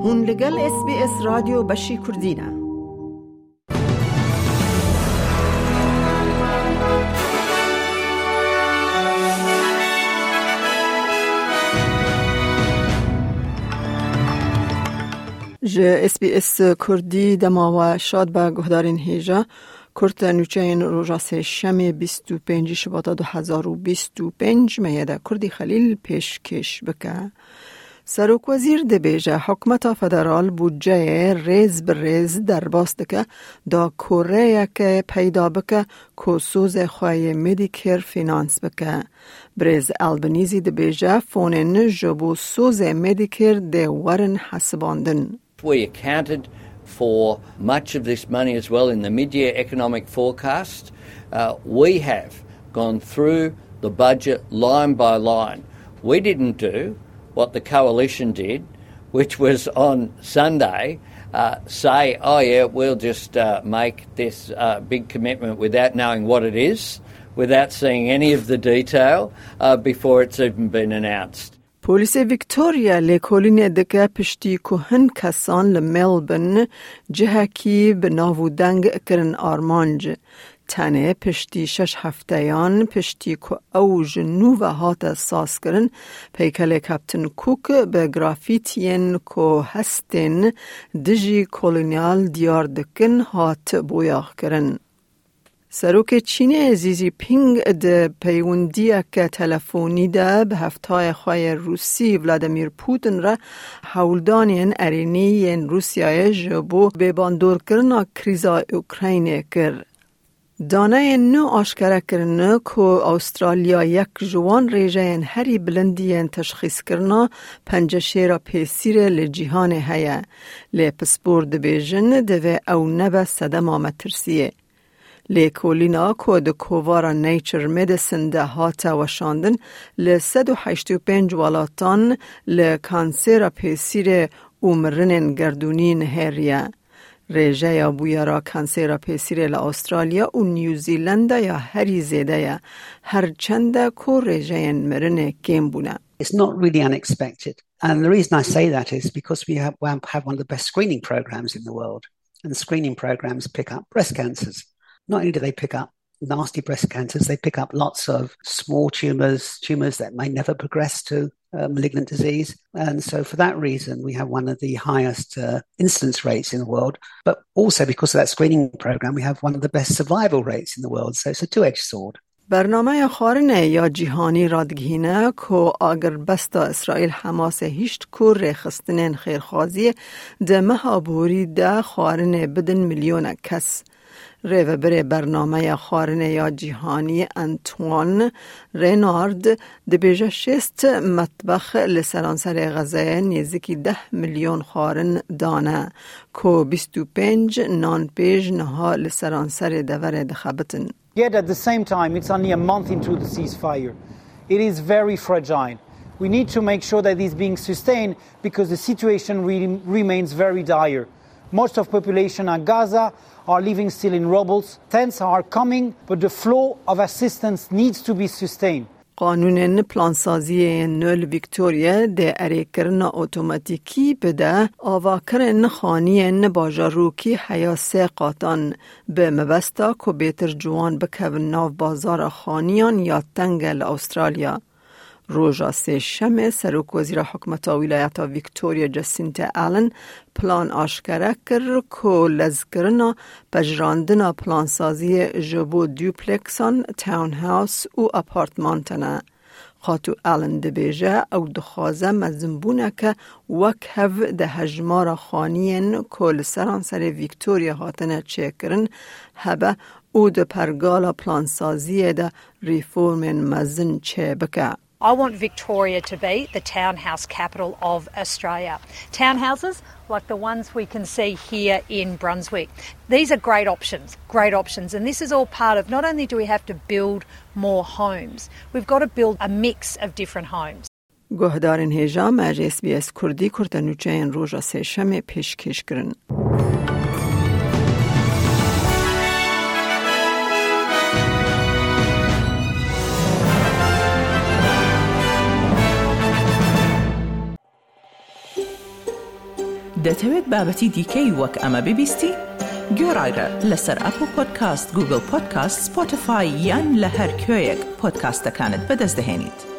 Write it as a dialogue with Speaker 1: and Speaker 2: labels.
Speaker 1: هون لگل SBS رادیو بشی کردینه. ج SBS کردی دما و شاد با گهدارین هیجا کرد نوچین روژا سه شمی 25 شباط 2025 میاده کردی خلیل پیش کش بکه. سروک وزیر دبیجه حکمت فدرال بودجه ریز بریز در باست که دا کوره که پیدا بکه کسوز خواهی مدیکر فینانس بکه. بریز البنیزی دبیجه فونن جبو سوز مدیکر ده ورن حسباندن.
Speaker 2: We accounted for much of this money as well in the mid-year economic forecast. We have gone through the budget line by line. We didn't do what the coalition did, which was on Sunday say, oh yeah, we'll just make this big commitment without knowing what it is, without seeing any of the detail before it's even been announced.
Speaker 1: پولیس ویکتوریا لیکولین دکه پشتی کوهن کسان لملبن جهکی بناو دنگ کرن آرمانج. تنه پشتی 6 هفتهیان پشتی که اوج نو و هات ساس کرن پیکل کپتن کوک به گرافیتین که هستن دجی کولونیال دیار دکن هات بویاخ کرن. سروک چین زیزی پینگ ده پیوندیه که تلفونی ده به هفتای خواه روسی ولادیمیر پوتین را حولدانین ارینی روسیای جبو به باندور کرنا کریزا اوکراینه کر. دانه نو آشکره کرنه که استرالیا یک جوان ریجه هری بلندی تشخیص کرنا پنجشه را پیسیر لجیهان هیا. لپسپور ده بیجن ده او نبه صدم آمترسیه. لیکولینا کود کووارا نیچر مدیسن ده هاتا وشاندن ل 185 ولاتان لکانسر پیسیر عمرن گردونین هریا. ریجه یا بویارا کانسر پیسیر لأسترالیا و نیوزیلند یا هری زیده یا هر چنده کو ریجه مرن کم بونه.
Speaker 3: It's not really unexpected. And the reason I say that is because we have one of the best screening programs in the world. And the screening programs pick up breast cancers. Not only do they pick up nasty breast cancers, they pick up lots of small tumors that may never progress to malignant disease. And so for that reason, we have one of the highest incidence rates in the world. But also because of that screening program, we have one of the best survival rates in the world. So it's a two-edged sword.
Speaker 1: برنامه خارنه یا جهانی رادگینه که اگر بستا اسرائیل حماس هیشت که ریخستنین خیرخوازی ده مهابوری ده خارنه بدن میلیون کس. ریوبر برنامه خارنه یا جهانی انتوان رینارد ده بیجه 6 مطبخ لسرانسر غزه نیزکی 10 میلیون خارن دانه که 25 نان پیج نها لسرانسر دور دخبتن.
Speaker 4: Yet at the same time, it's only a month into the ceasefire. It is very fragile. We need to make sure that it's being sustained because the situation remains very dire. Most of population in Gaza are living still in rubble. Tents are coming, but the flow of assistance needs to be sustained.
Speaker 1: قانون پلانسازی نول ویکتوریا ده اریکرن اتوماتیکی بده آواکرن خانین باجاروکی حیاسه قاطان به مبستا که بیتر جوان بکون ناو بازار خانیان یا تنگل استرالیا. روژا سه شمه سروک وزیر حکمت ولایت ویکتوریا جاسینتا آلن پلان آشکاره کرد که لزکرنا پجراندنا پلانسازی جبو دوپلکسان، تاون هاوس و اپارتمانتنا. خاطو آلن دبیجه او دخوازه مزنبونه که وکهو ده هجمار خانین که لسرانسر ویکتوریا هاتنه چه کرن هبه او ده پرگالا پلانسازی ده ریفورم مزن چه بکه.
Speaker 5: I want Victoria to be the townhouse capital of Australia. Townhouses like the ones we can see here in Brunswick. These are great options. And this is all part of, not only do we have to build more homes, we've got to build a mix of different homes.
Speaker 1: گهدارین هیجا مجلس SBS کردی کرتنوچه این روژا سه شمه پیشکش کرن.
Speaker 6: دەتەوێت بابەتی دیکەی وەک ئەمە ببیستی؟ گۆڕایرە لەسەر ئەپل پۆدکاست، گوگل پۆدکاست، سپۆتیفای یان لە هەر کوێیەک پۆدکاستەکانت بەدەست دەهێنیت.